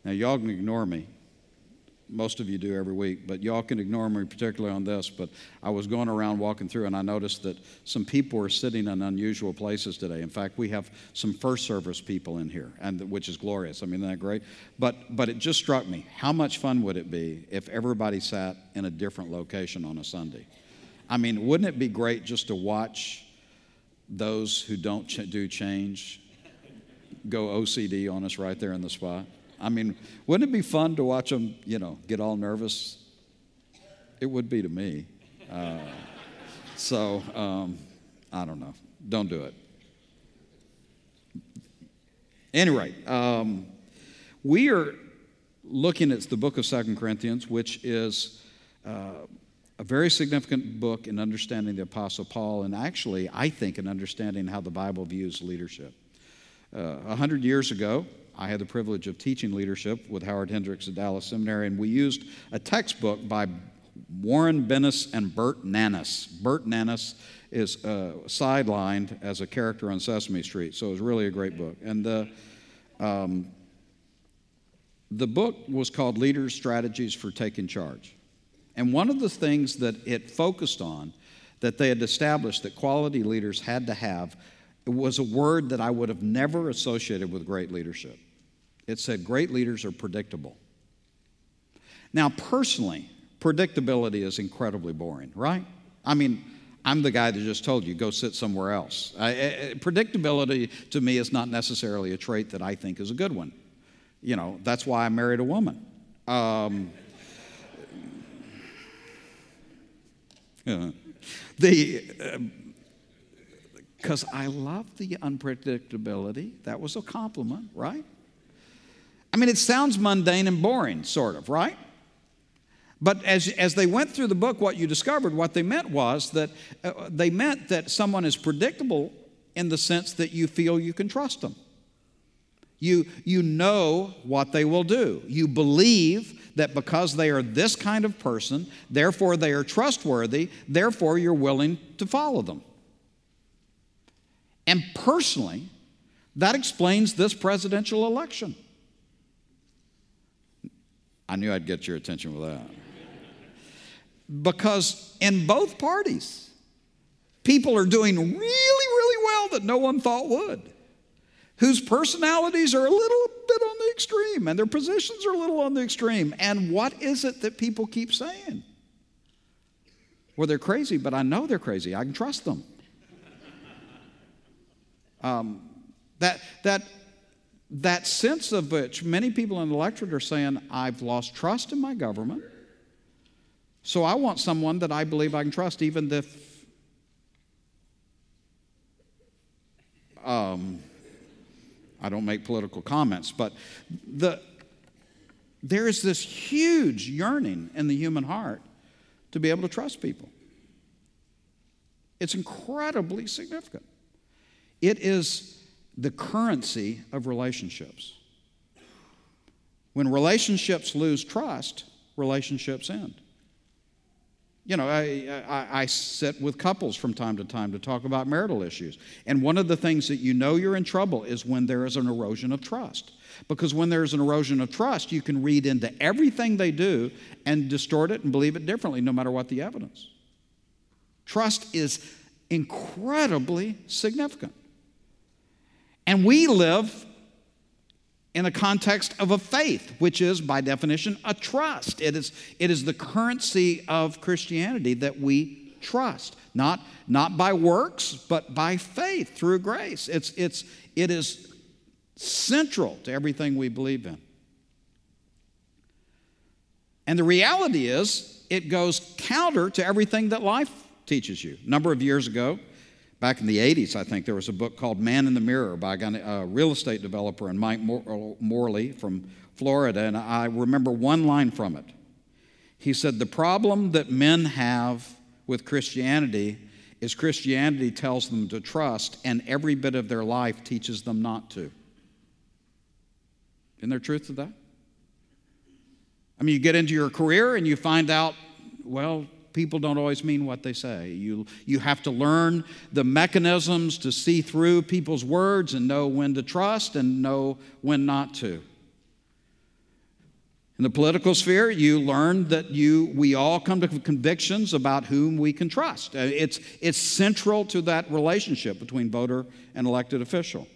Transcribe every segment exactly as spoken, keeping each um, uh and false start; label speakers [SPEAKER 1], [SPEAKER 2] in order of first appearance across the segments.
[SPEAKER 1] Now, y'all can ignore me. Most of you do every week, but y'all can ignore me particularly on this. But I was going around walking through, and I noticed that some people were sitting in unusual places today. In fact, we have some first service people in here, and which is glorious. I mean, isn't that great? But but it just struck me, how much fun would it be if everybody sat in a different location on a Sunday? I mean, wouldn't it be great just to watch those who don't ch- do change go O C D on us right there in the spot? I mean, wouldn't it be fun to watch them, you know, get all nervous? It would be to me. Uh, so, um, I don't know. Don't do it. Anyway, um, we are looking at the book of Second Corinthians, which is uh, a very significant book in understanding the Apostle Paul, and actually, I think, in understanding how the Bible views leadership. Uh, a hundred years ago, I had the privilege of teaching leadership with Howard Hendricks at Dallas Seminary, and we used a textbook by Warren Bennis and Bert Nanus. Bert Nanus is uh, sidelined as a character on Sesame Street, so it was really a great book. And the, um, the book was called Leaders' Strategies for Taking Charge. And one of the things that it focused on, that they had established that quality leaders had to have, it was a word that I would have never associated with great leadership. It said great leaders are predictable. Now, personally, predictability is incredibly boring, right? I mean, I'm the guy that just told you, go sit somewhere else. I, I, predictability to me is not necessarily a trait that I think is a good one. You know, that's why I married a woman. Um, the... Uh, Because I love the unpredictability. That was a compliment, right? I mean, it sounds mundane and boring, sort of, right? But as, as they went through the book, what you discovered, what they meant was that uh, they meant that someone is predictable in the sense that you feel you can trust them. You, you know what they will do. You believe that because they are this kind of person, therefore they are trustworthy, therefore you're willing to follow them. And personally, that explains this presidential election. I knew I'd get your attention with that. Because in both parties, people are doing really, really well that no one thought would, whose personalities are a little bit on the extreme and their positions are a little on the extreme. And what is it that people keep saying? Well, they're crazy, but I know they're crazy. I can trust them. Um, that, that, that sense of which many people in the electorate are saying, I've lost trust in my government, so I want someone that I believe I can trust, even if um, I don't make political comments. But the, there is this huge yearning in the human heart to be able to trust people. It's incredibly significant. It is the currency of relationships. When relationships lose trust, relationships end. You know, I, I, I sit with couples from time to time to talk about marital issues. And one of the things that you know you're in trouble is when there is an erosion of trust. Because when there's an erosion of trust, you can read into everything they do and distort it and believe it differently, no matter what the evidence. Trust is incredibly significant. And we live in a context of a faith, which is, by definition, a trust. It is, it is the currency of Christianity that we trust, not, not by works, but by faith through grace. It's, it's, it is central to everything we believe in. And the reality is, it goes counter to everything that life teaches you. A number of years ago, back in the eighties, I think, there was a book called Man in the Mirror by a real estate developer and Mike Morley from Florida, and I remember one line from it. He said, the problem that men have with Christianity is Christianity tells them to trust, and every bit of their life teaches them not to. Isn't there truth to that? I mean, you get into your career and you find out, well, people don't always mean what they say. You, you have to learn the mechanisms to see through people's words and know when to trust and know when not to. In the political sphere, you learn that you, we all come to convictions about whom we can trust. It's, it's central to that relationship between voter and elected official.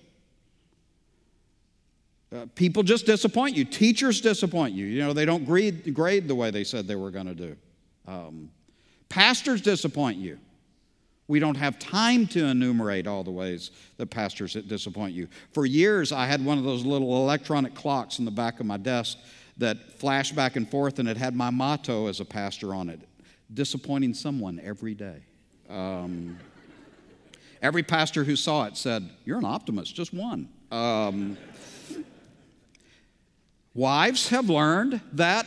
[SPEAKER 1] Uh, people just disappoint you. Teachers disappoint you. You know, they don't grade, grade the way they said they were going to do. Um, pastors disappoint you. We don't have time to enumerate all the ways that pastors disappoint you. For years, I had one of those little electronic clocks in the back of my desk that flashed back and forth, and it had my motto as a pastor on it: disappointing someone every day. Um, every pastor who saw it said, "You're an optimist, just one." Um, wives have learned that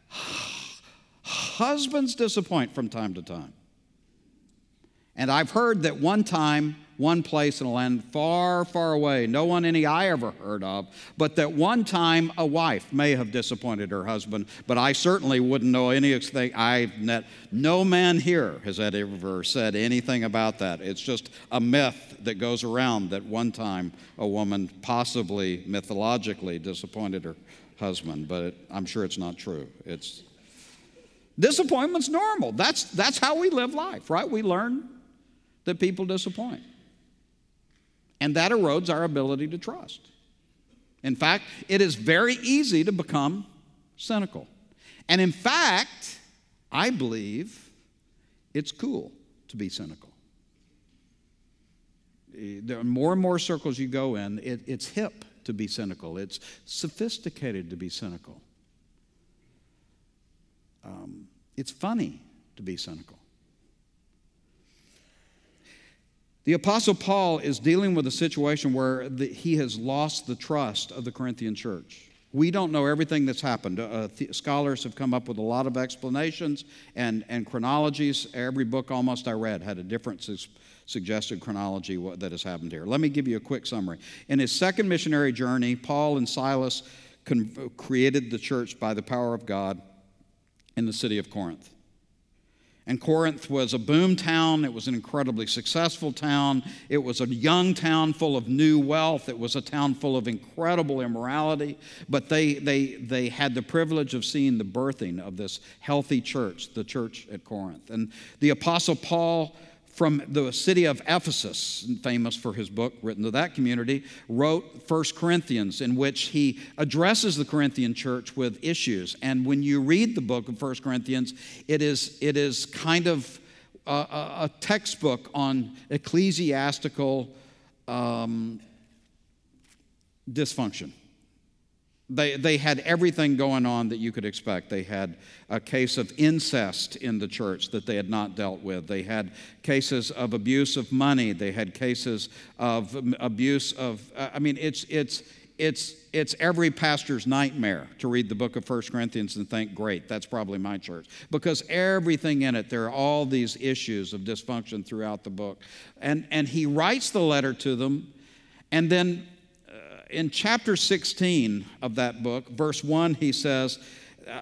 [SPEAKER 1] husbands disappoint from time to time. And I've heard that one time, one place in a land far, far away, no one any I ever heard of, but that one time a wife may have disappointed her husband, but I certainly wouldn't know anything. I've net, no man here has ever said anything about that. It's just a myth that goes around that one time a woman possibly mythologically disappointed her husband, but it, I'm sure it's not true. It's disappointment's normal. That's, that's how we live life, right? We learn that people disappoint. And that erodes our ability to trust. In fact, it is very easy to become cynical. And in fact, I believe it's cool to be cynical. There are more and more circles you go in, it, it's hip to be cynical. It's sophisticated to be cynical. Um, it's funny to be cynical. The Apostle Paul is dealing with a situation where the, he has lost the trust of the Corinthian church. We don't know everything that's happened. Uh, th- scholars have come up with a lot of explanations and, and chronologies. Every book almost I read had a different su- suggested chronology what, that has happened here. Let me give you a quick summary. In his second missionary journey, Paul and Silas con- created the church by the power of God in the city of Corinth. And Corinth was a boom town. It was an incredibly successful town. It was a young town full of new wealth. It was a town full of incredible immorality. But they, they, they had the privilege of seeing the birthing of this healthy church, the church at Corinth. And the Apostle Paul, from the city of Ephesus, famous for his book written to that community, wrote First Corinthians, in which he addresses the Corinthian church with issues. And when you read the book of First Corinthians, it is, it is kind of a, a textbook on ecclesiastical um, dysfunction. They, they had everything going on that you could expect. They had a case of incest in the church that they had not dealt with. They had cases of abuse of money. They had cases of abuse of, I mean, it's, it's, it's, it's every pastor's nightmare to read the book of First Corinthians and think, great, that's probably my church. Because everything in it, there are all these issues of dysfunction throughout the book. And, and he writes the letter to them, and then in chapter sixteen of that book, verse one, he says, uh,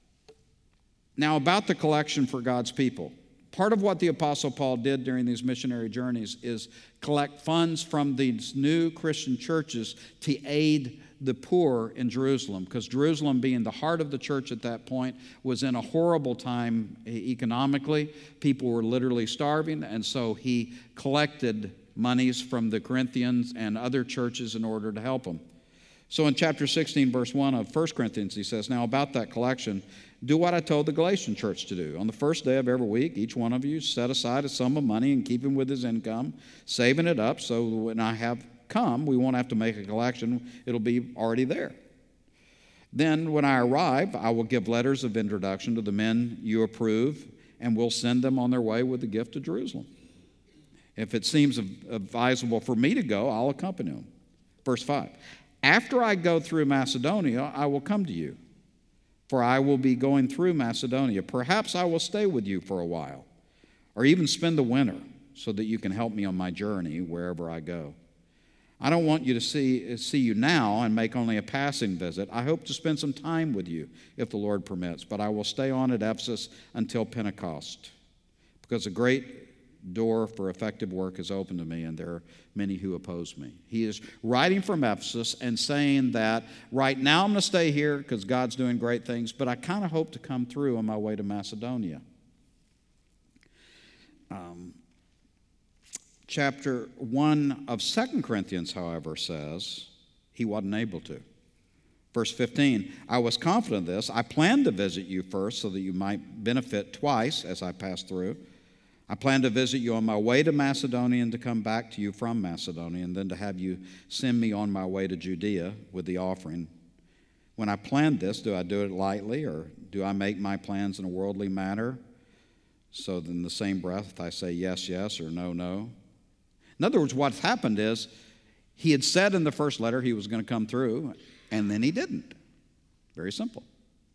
[SPEAKER 1] now about the collection for God's people. Part of what the Apostle Paul did during these missionary journeys is collect funds from these new Christian churches to aid the poor in Jerusalem, because Jerusalem, being the heart of the church at that point, was in a horrible time economically. People were literally starving, and so he collected monies from the Corinthians and other churches in order to help them. So in chapter sixteen, verse one of First Corinthians, he says, now about that collection, do what I told the Galatian church to do. On the first day of every week, each one of you set aside a sum of money and keep him with his income, saving it up so when I have come, we won't have to make a collection. It'll be already there. Then when I arrive, I will give letters of introduction to the men you approve, and we'll send them on their way with the gift to Jerusalem. If it seems advisable for me to go, I'll accompany them. Verse five, after I go through Macedonia, I will come to you, for I will be going through Macedonia. Perhaps I will stay with you for a while, or even spend the winter, so that you can help me on my journey wherever I go. I don't want you to see, see you now and make only a passing visit. I hope to spend some time with you, if the Lord permits, but I will stay on at Ephesus until Pentecost, because a great door for effective work is open to me, and there are many who oppose me. He is writing from Ephesus and saying that right now I'm going to stay here because God's doing great things, but I kind of hope to come through on my way to Macedonia. Um, chapter one of Second Corinthians, however, says he wasn't able to. Verse fifteen, I was confident of this. I planned to visit you first so that you might benefit twice as I passed through. I planned to visit you on my way to Macedonia and to come back to you from Macedonia, and then to have you send me on my way to Judea with the offering. When I planned this, do I do it lightly, or do I make my plans in a worldly manner? So that in the same breath I say yes, yes, or no, no. In other words, what's happened is he had said in the first letter he was going to come through, and then he didn't. Very simple.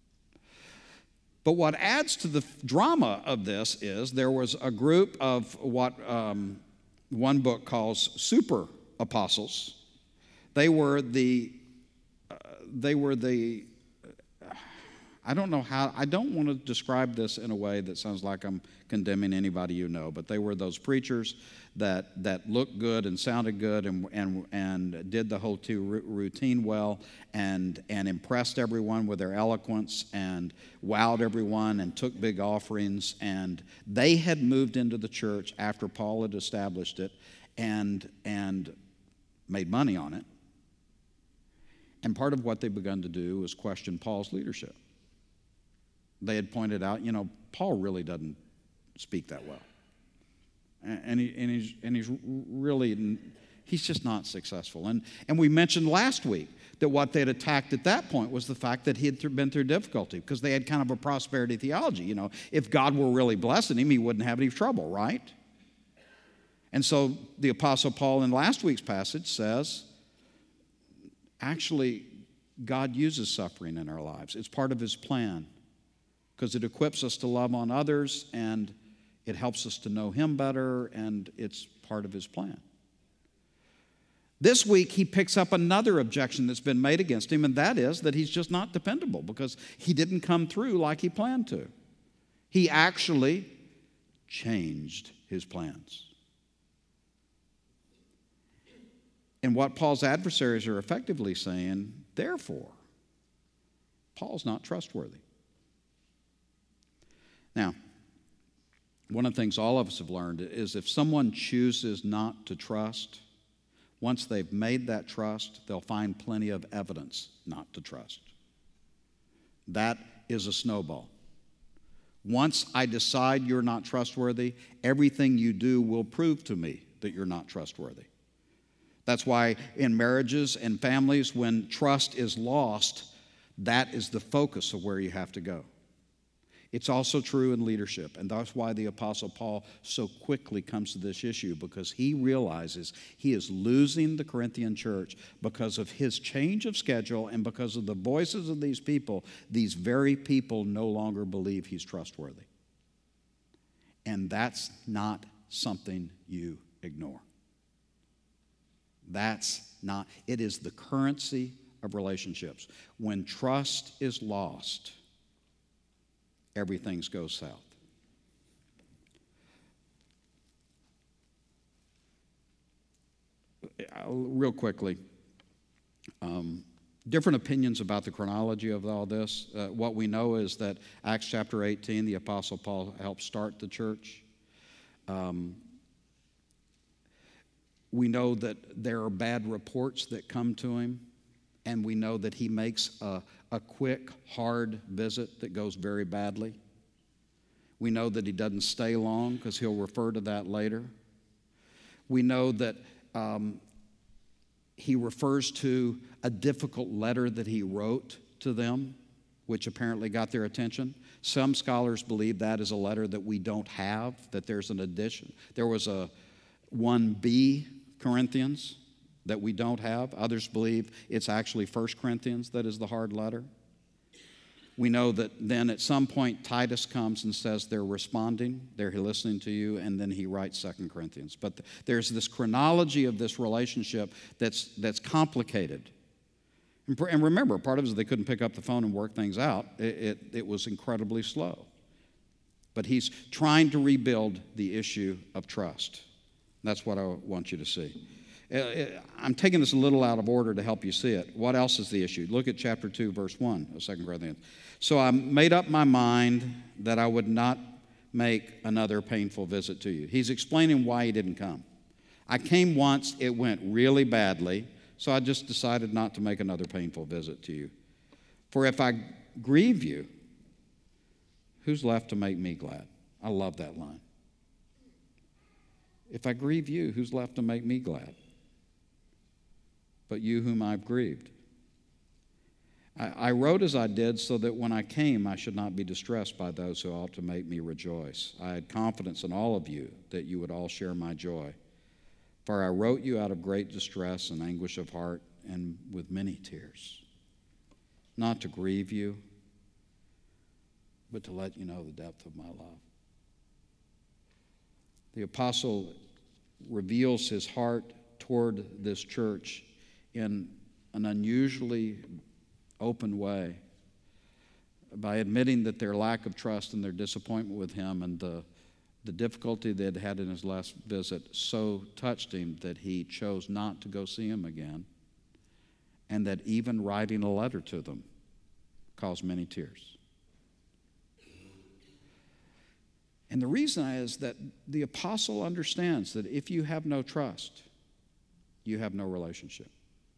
[SPEAKER 1] But what adds to the drama of this is there was a group of what um, one book calls super apostles. They were the, uh, they were the, uh, I don't know how, I don't want to describe this in a way that sounds like I'm condemning anybody you know, but they were those preachers that that looked good and sounded good and and and did the whole two routine well and and impressed everyone with their eloquence and wowed everyone and took big offerings, and they had moved into the church after Paul had established it and and made money on it. And part of what they begun to do was question Paul's leadership. They had pointed out, you know, Paul really doesn't speak that well. And, he, and, he's, and he's really, he's just not successful. And, and we mentioned last week that what they had attacked at that point was the fact that he had th- been through difficulty, because they had kind of a prosperity theology. You know, if God were really blessing him, he wouldn't have any trouble, right? And so the Apostle Paul in last week's passage says, actually, God uses suffering in our lives. It's part of his plan, because it equips us to love on others, and it helps us to know him better, and it's part of his plan. This week, he picks up another objection that's been made against him, and that is that he's just not dependable because he didn't come through like he planned to. He actually changed his plans. And what Paul's adversaries are effectively saying, therefore, Paul's not trustworthy. Now, one of the things all of us have learned is if someone chooses not to trust, once they've made that trust, they'll find plenty of evidence not to trust. That is a snowball. Once I decide you're not trustworthy, everything you do will prove to me that you're not trustworthy. That's why in marriages and families, when trust is lost, that is the focus of where you have to go. It's also true in leadership, and that's why the Apostle Paul so quickly comes to this issue, because he realizes he is losing the Corinthian church because of his change of schedule and because of the voices of these people. These very people no longer believe he's trustworthy. And that's not something you ignore. That's not, it is the currency of relationships. When trust is lost, everything goes south. Real quickly, um, different opinions about the chronology of all this. Uh, what we know is that Acts chapter eighteen, the Apostle Paul helped start the church. Um, we know that there are bad reports that come to him, and we know that he makes a, a quick, hard visit that goes very badly. We know that he doesn't stay long, because he'll refer to that later. We know that um, he refers to a difficult letter that he wrote to them, which apparently got their attention. Some scholars believe that is a letter that we don't have, that there's an addition. There was a one B Corinthians that we don't have. Others believe it's actually First Corinthians that is the hard letter. We know that then at some point Titus comes and says they're responding, they're listening to you, and then he writes Second Corinthians. But th- there's this chronology of this relationship that's that's complicated. And, pr- and remember, part of it is they couldn't pick up the phone and work things out. It, it, it was incredibly slow. But he's trying to rebuild the issue of trust. That's what I want you to see. I'm taking this a little out of order to help you see it. What else is the issue? Look at chapter two, verse one of Second Corinthians. So I made up my mind that I would not make another painful visit to you. He's explaining why he didn't come. I came once, it went really badly, so I just decided not to make another painful visit to you. For if I grieve you, who's left to make me glad? I love that line. If I grieve you, who's left to make me glad? But you whom I've grieved. I, I wrote as I did so that when I came, I should not be distressed by those who ought to make me rejoice. I had confidence in all of you that you would all share my joy. For I wrote you out of great distress and anguish of heart and with many tears, not to grieve you, but to let you know the depth of my love. The apostle reveals his heart toward this church in an unusually open way by admitting that their lack of trust and their disappointment with him and the, the difficulty they'd had in his last visit so touched him that he chose not to go see him again, and that even writing a letter to them caused many tears. And the reason is that the apostle understands that if you have no trust, you have no relationship.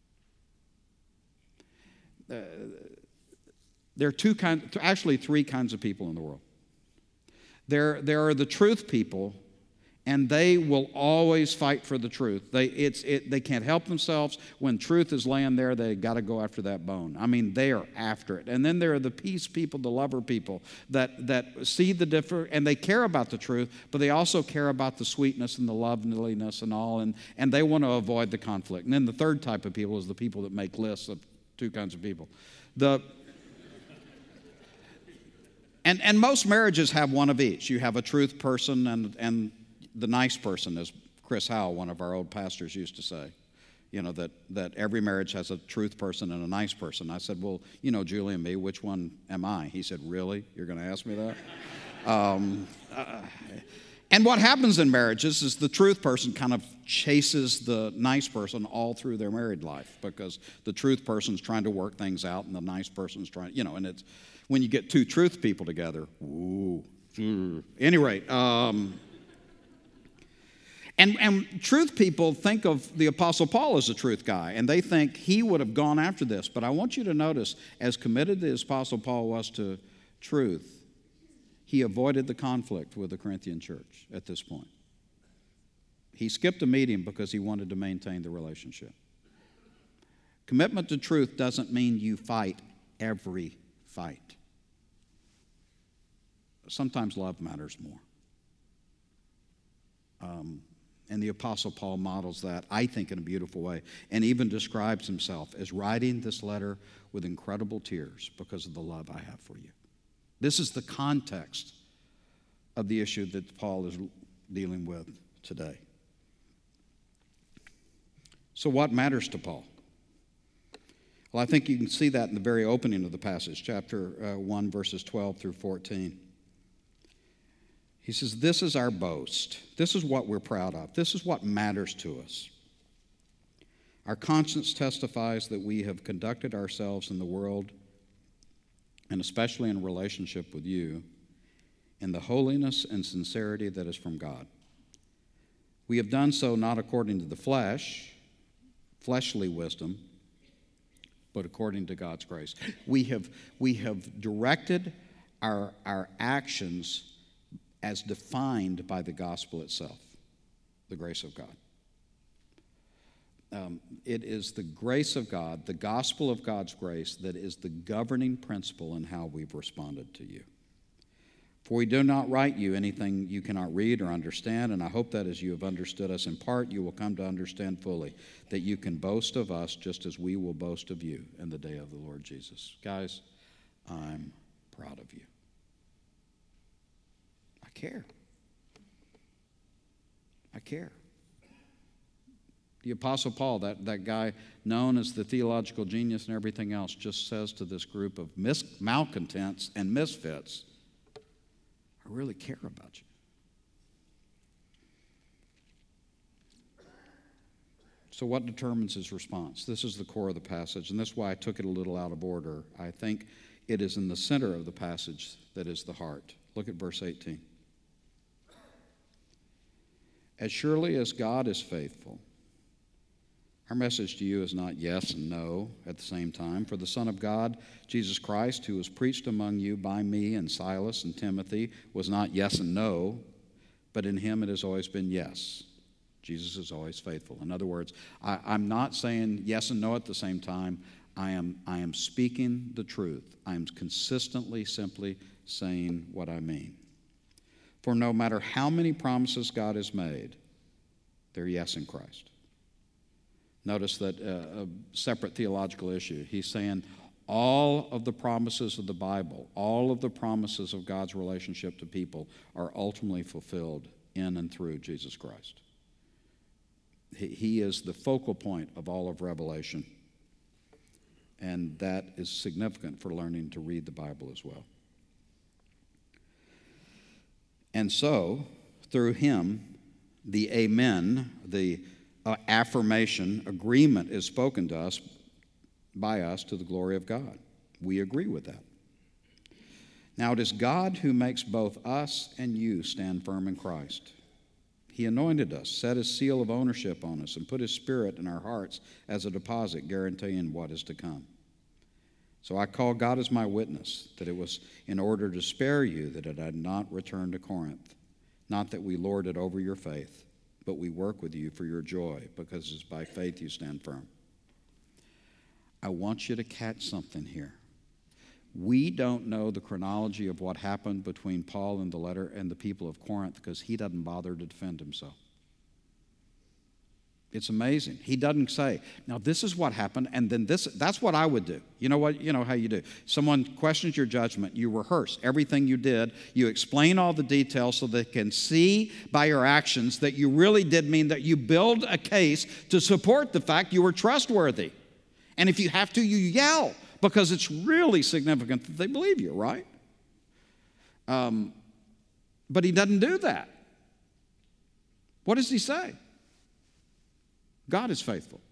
[SPEAKER 1] Uh, there are two kinds, actually three kinds of people in the world. There, there are the truth people, and they will always fight for the truth. They, it's, it, they can't help themselves. When truth is laying there, they got to go after that bone. I mean, they are after it. And then there are the peace people, the lover people, that, that see the difference, and they care about the truth, but they also care about the sweetness and the loveliness and all, and, and they want to avoid the conflict. And then the third type of people is the people that make lists of two kinds of people. The and, and most marriages have one of each. You have a truth person and, and the nice person, as Chris Howell, one of our old pastors, used to say. You know, that, that every marriage has a truth person and a nice person. I said, well, you know, Julie and me, which one am I? He said, really? You're going to ask me that? um, uh, and what happens in marriages is the truth person kind of chases the nice person all through their married life, because the truth person's trying to work things out and the nice person's trying, you know, and it's when you get two truth people together, ooh. At any rate, um, And, and truth people think of the Apostle Paul as a truth guy, and they think he would have gone after this. But I want you to notice, as committed as Apostle Paul was to truth, he avoided the conflict with the Corinthian church at this point. He skipped a meeting because he wanted to maintain the relationship. Commitment to truth doesn't mean you fight every fight. Sometimes love matters more. Um, And the Apostle Paul models that, I think, in a beautiful way, and even describes himself as writing this letter with incredible tears because of the love I have for you. This is the context of the issue that Paul is dealing with today. So what matters to Paul? Well, I think you can see that in the very opening of the passage, chapter uh, one, verses twelve through fourteen. He says, this is our boast. This is what we're proud of. This is what matters to us. Our conscience testifies that we have conducted ourselves in the world, and especially in relationship with you, in the holiness and sincerity that is from God. We have done so not according to the flesh, fleshly wisdom, but according to God's grace. We have, we have directed our, our actions as defined by the gospel itself, the grace of God. Um, it is the grace of God, the gospel of God's grace, that is the governing principle in how we've responded to you. For we do not write you anything you cannot read or understand, and I hope that as you have understood us in part, you will come to understand fully that you can boast of us just as we will boast of you in the day of the Lord Jesus. Guys, I'm proud of you. I care. I care. The Apostle Paul, that, that guy known as the theological genius and everything else, just says to this group of mis- malcontents and misfits, I I really care about you. So what determines his response? This is the core of the passage, and that's why I took it a little out of order. I think it is in the center of the passage that is the heart. Look at verse eighteen. As surely as God is faithful, our message to you is not yes and no at the same time. For the Son of God, Jesus Christ, who was preached among you by me and Silas and Timothy, was not yes and no, but in him it has always been yes. Jesus is always faithful. In other words, I, I'm not saying yes and no at the same time. I am, I am speaking the truth. I am consistently, simply saying what I mean. For no matter how many promises God has made, they're yes in Christ. Notice that uh, a separate theological issue. He's saying all of the promises of the Bible, all of the promises of God's relationship to people are ultimately fulfilled in and through Jesus Christ. He, he is the focal point of all of Revelation. And that is significant for learning to read the Bible as well. And so, through him, the amen, the uh, affirmation, agreement is spoken to us, by us, to the glory of God. We agree with that. Now, it is God who makes both us and you stand firm in Christ. He anointed us, set his seal of ownership on us, and put his Spirit in our hearts as a deposit guaranteeing what is to come. So I call God as my witness that it was in order to spare you that it had not returned to Corinth. Not that we lord it over your faith, but we work with you for your joy, because it's by faith you stand firm. I want you to catch something here. We don't know the chronology of what happened between Paul and the letter and the people of Corinth because he doesn't bother to defend himself. It's amazing. He doesn't say, now this is what happened, and then this, that's what I would do. You know what? You know how you do. Someone questions your judgment. You rehearse everything you did. You explain all the details so they can see by your actions that you really did mean that you build a case to support the fact you were trustworthy. And if you have to, you yell because it's really significant that they believe you, right? Um, but he doesn't do that. What does he say? God is faithful.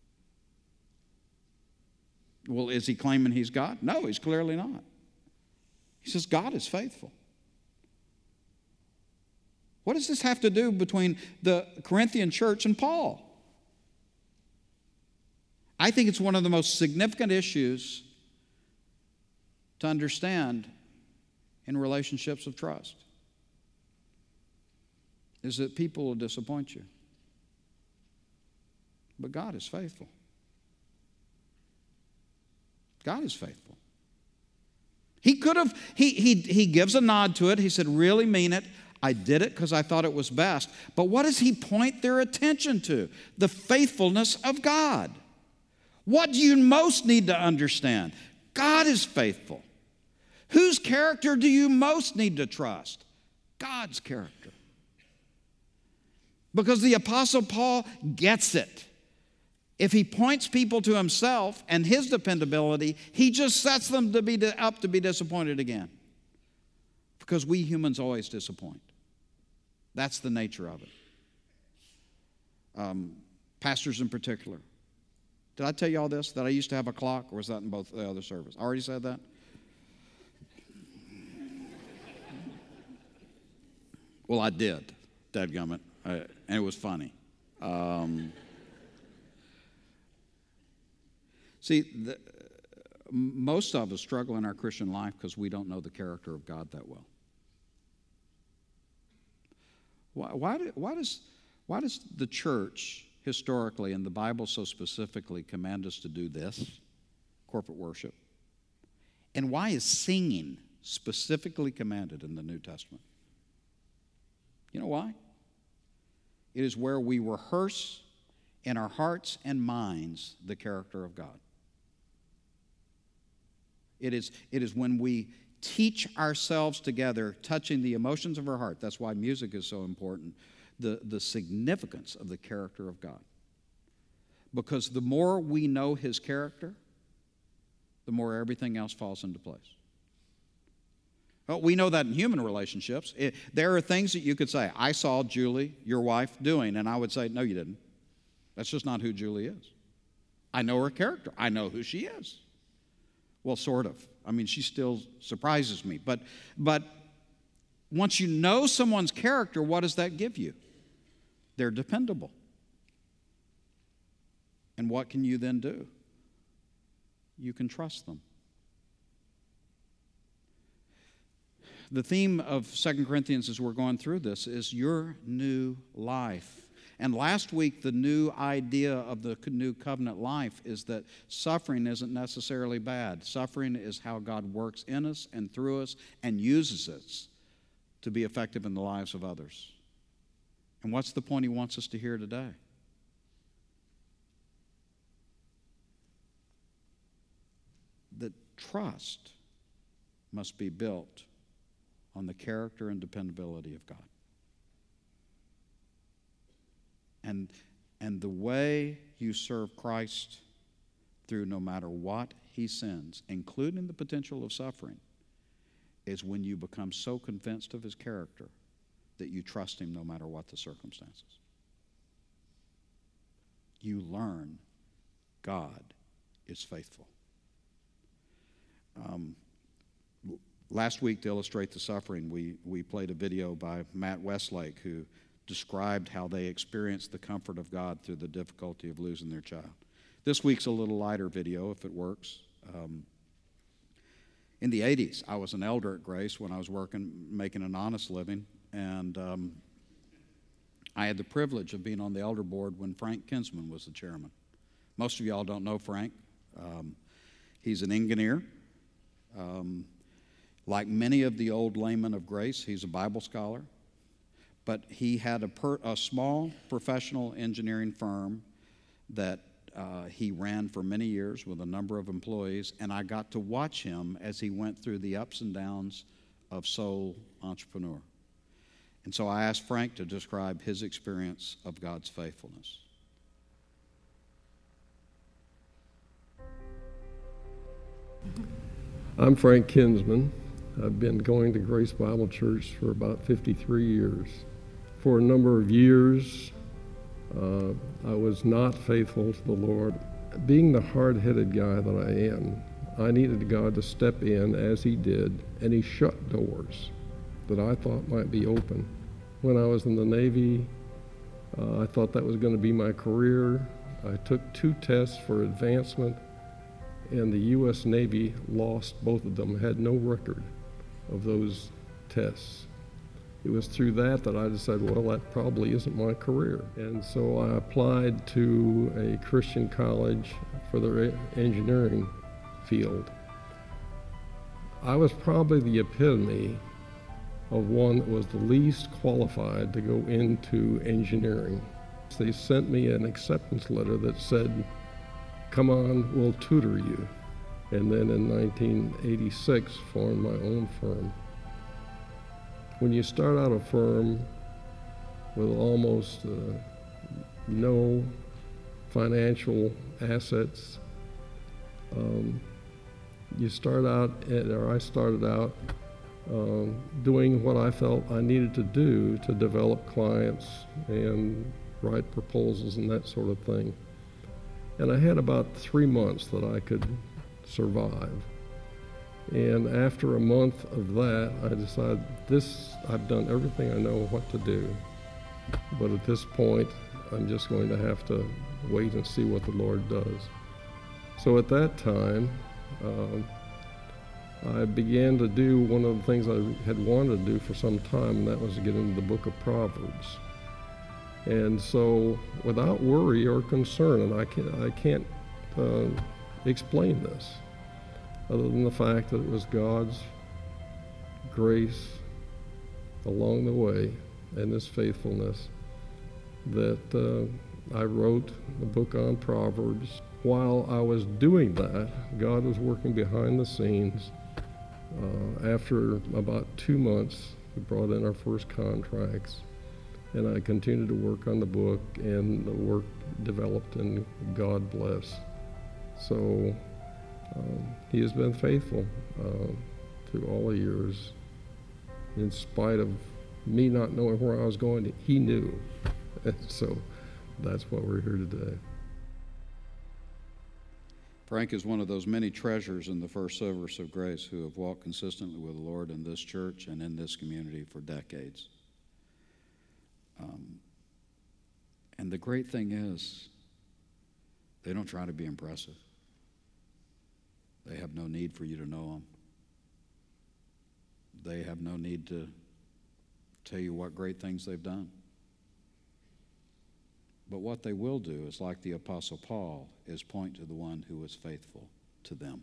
[SPEAKER 1] Well, is he claiming he's God? No, he's clearly not. He says God is faithful. What does this have to do between the Corinthian church and Paul? I think it's one of the most significant issues to understand in relationships of trust, is that people will disappoint you. But God is faithful. God is faithful. He could have, he, he, he gives a nod to it. He said, really mean it. I did it because I thought it was best. But what does he point their attention to? The faithfulness of God. What do you most need to understand? God is faithful. Whose character do you most need to trust? God's character. Because the Apostle Paul gets it. If he points people to himself and his dependability, he just sets them to be up to be disappointed again. Because we humans always disappoint. That's the nature of it. Um, pastors in particular. Did I tell you all this? That I used to have a clock, or was that in both the other service? I already said that? Well, I did, dadgummit, I, and it was funny. Um, see, the, most of us struggle in our Christian life because we don't know the character of God that well. Why, why, do, why, does, why does the church historically and the Bible so specifically command us to do this, corporate worship? And why is singing specifically commanded in the New Testament? You know why? It is where we rehearse in our hearts and minds the character of God. It is, it is when we teach ourselves together, touching the emotions of our heart. That's why music is so important. The, the significance of the character of God. Because the more we know his character, the more everything else falls into place. Well, we know that in human relationships. It, there are things that you could say, I saw Julie, your wife, doing, and I would say, no, you didn't. That's just not who Julie is. I know her character. I know who she is. Well, sort of. I mean, she still surprises me. But, but once you know someone's character, what does that give you? They're dependable. And what can you then do? You can trust them. The theme of Second Corinthians as we're going through this is your new life. And last week, the new idea of the new covenant life is that suffering isn't necessarily bad. Suffering is how God works in us and through us and uses us to be effective in the lives of others. And what's the point he wants us to hear today? That trust must be built on the character and dependability of God. And, and the way you serve Christ through no matter what he sends, including the potential of suffering, is when you become so convinced of his character that you trust him no matter what the circumstances. You learn God is faithful. Um, Last week, to illustrate the suffering, we, we played a video by Matt Westlake, who described how they experienced the comfort of God through the difficulty of losing their child. This week's a little lighter video, if it works. Um, in the eighties, I was an elder at Grace when I was working, making an honest living, and um, I had the privilege of being on the elder board when Frank Kinsman was the chairman. Most of y'all don't know Frank. Um, he's an engineer. Um, Like many of the old laymen of Grace, he's a Bible scholar, but he had a, per, a small professional engineering firm that uh, he ran for many years with a number of employees, and I got to watch him as he went through the ups and downs of sole entrepreneur. And so I asked Frank to describe his experience of God's faithfulness.
[SPEAKER 2] I'm Frank Kinsman. I've been going to Grace Bible Church for about fifty-three years. For a number of years, uh, I was not faithful to the Lord. Being the hard-headed guy that I am, I needed God to step in as he did, and he shut doors that I thought might be open. When I was in the Navy, uh, I thought that was going to be my career. I took two tests for advancement, and the U S Navy lost both of them, had no record of those tests. It was through that that I decided, well, that probably isn't my career. And so I applied to a Christian college for the engineering field. I was probably the epitome of one that was the least qualified to go into engineering. They sent me an acceptance letter that said, come on, we'll tutor you. And then in nineteen eighty-six, formed my own firm. When you start out a firm with almost uh, no financial assets, um, you start out, at, or I started out, um, doing what I felt I needed to do to develop clients and write proposals and that sort of thing. And I had about three months that I could survive. And after a month of that, I decided this, I've done everything I know what to do. But at this point, I'm just going to have to wait and see what the Lord does. So at that time, uh, I began to do one of the things I had wanted to do for some time, and that was to get into the book of Proverbs. And so without worry or concern, and I can't, I can't uh, explain this, other than the fact that it was God's grace along the way and his faithfulness that uh, I wrote the book on Proverbs. While I was doing that, God was working behind the scenes. Uh, after about two months, we brought in our first contracts, and I continued to work on the book, and the work developed, and God bless. So um, he has been faithful uh, through all the years, in spite of me not knowing where I was going, he knew. And so that's why we're here today.
[SPEAKER 1] Frank is one of those many treasures in the First Service of Grace who have walked consistently with the Lord in this church and in this community for decades. Um, and the great thing is, they don't try to be impressive. They have no need for you to know them. They have no need to tell you what great things they've done. But what they will do is, like the Apostle Paul, is point to the one who is faithful to them.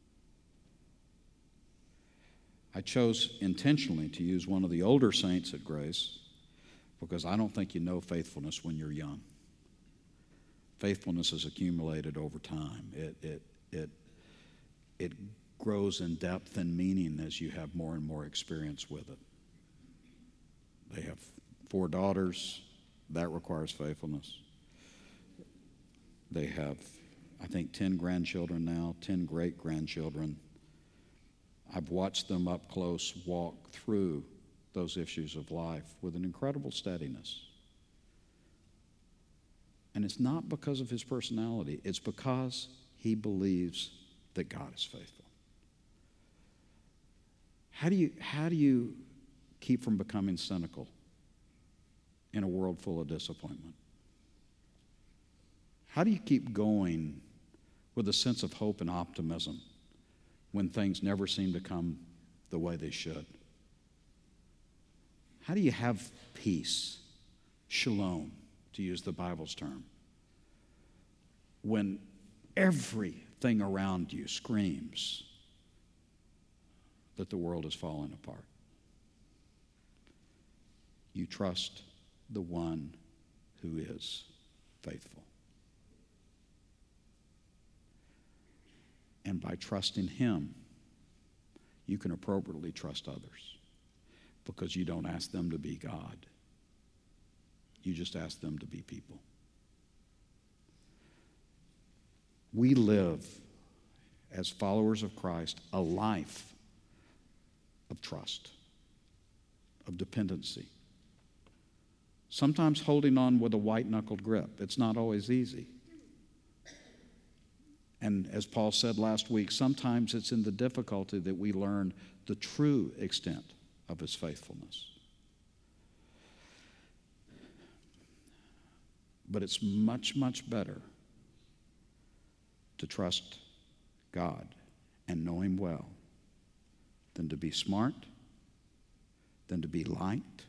[SPEAKER 1] I chose intentionally to use one of the older saints at Grace because I don't think you know faithfulness when you're young. Faithfulness is accumulated over time. It, it, it, it grows in depth and meaning as you have more and more experience with it. They have four daughters. That requires faithfulness. They have, I think, ten grandchildren now, ten great-grandchildren. I've watched them up close walk through those issues of life with an incredible steadiness. And it's not because of his personality. It's because he believes that God is faithful. How do you, how do you keep from becoming cynical in a world full of disappointment? How do you keep going with a sense of hope and optimism when things never seem to come the way they should? How do you have peace, shalom, to use the Bible's term, when everything around you screams that the world is falling apart? You trust the one who is faithful. And by trusting him, you can appropriately trust others because you don't ask them to be God. You just ask them to be people. We live as followers of Christ a life of trust, of dependency. Sometimes holding on with a white-knuckled grip. It's not always easy. And as Paul said last week, sometimes it's in the difficulty that we learn the true extent of his faithfulness. But it's much, much better to trust God and know him well than to be smart, than to be liked,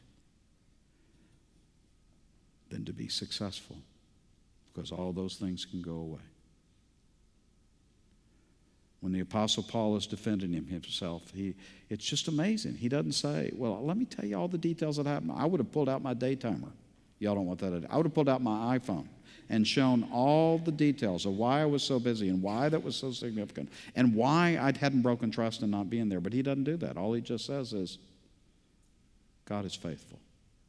[SPEAKER 1] than to be successful, because all those things can go away. When the Apostle Paul is defending him himself, he, it's just amazing. He doesn't say, well, let me tell you all the details that happened. I would have pulled out my day timer. Y'all don't want that. I would have pulled out my iPhone and shown all the details of why I was so busy and why that was so significant and why I hadn't broken trust in not being there. But he doesn't do that. All he just says is, God is faithful.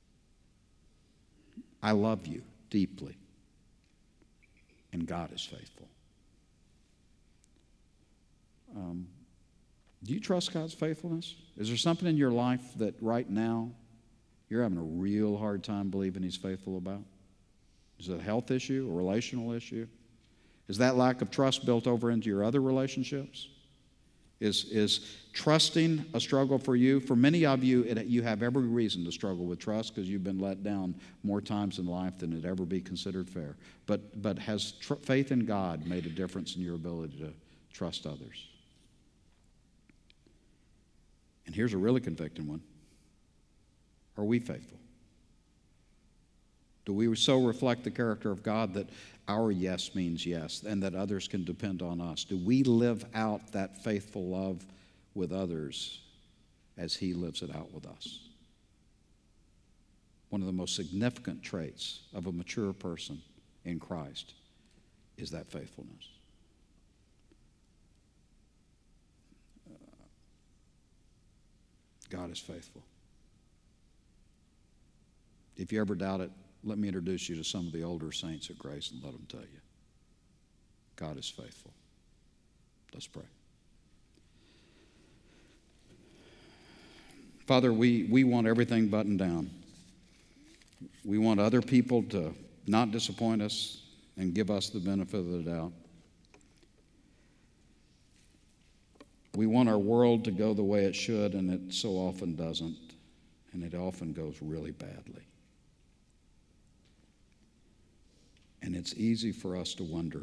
[SPEAKER 1] I love you deeply, and God is faithful. Um, do you trust God's faithfulness? Is there something in your life that right now you're having a real hard time believing he's faithful about? Is it a health issue, a relational issue? Is that lack of trust built over into your other relationships? Is, is trusting a struggle for you? For many of you, it, you have every reason to struggle with trust because you've been let down more times in life than it'd ever be considered fair. But, but has tr- faith in God made a difference in your ability to trust others? And here's a really convicting one. Are we faithful? Do we so reflect the character of God that our yes means yes and that others can depend on us? Do we live out that faithful love with others as he lives it out with us? One of the most significant traits of a mature person in Christ is that faithfulness. God is faithful. If you ever doubt it, let me introduce you to some of the older saints at Grace and let them tell you. God is faithful. Let's pray. Father, we, we want everything buttoned down. We want other people to not disappoint us and give us the benefit of the doubt. We want our world to go the way it should, and it so often doesn't, and it often goes really badly. And it's easy for us to wonder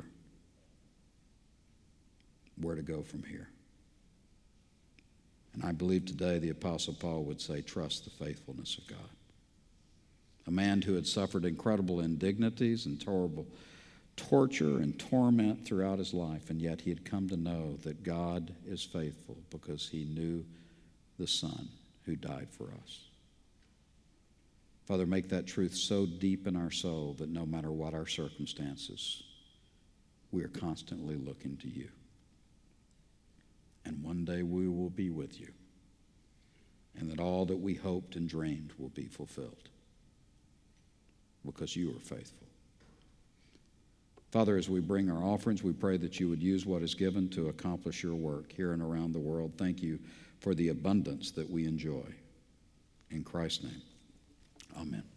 [SPEAKER 1] where to go from here. And I believe today the Apostle Paul would say, trust the faithfulness of God. A man who had suffered incredible indignities and terrible torture and torment throughout his life, and yet he had come to know that God is faithful because he knew the Son who died for us. Father, make that truth so deep in our soul that no matter what our circumstances, we are constantly looking to you. And one day we will be with you, and that all that we hoped and dreamed will be fulfilled because you are faithful. Father, as we bring our offerings, we pray that you would use what is given to accomplish your work here and around the world. Thank you for the abundance that we enjoy. In Christ's name, amen.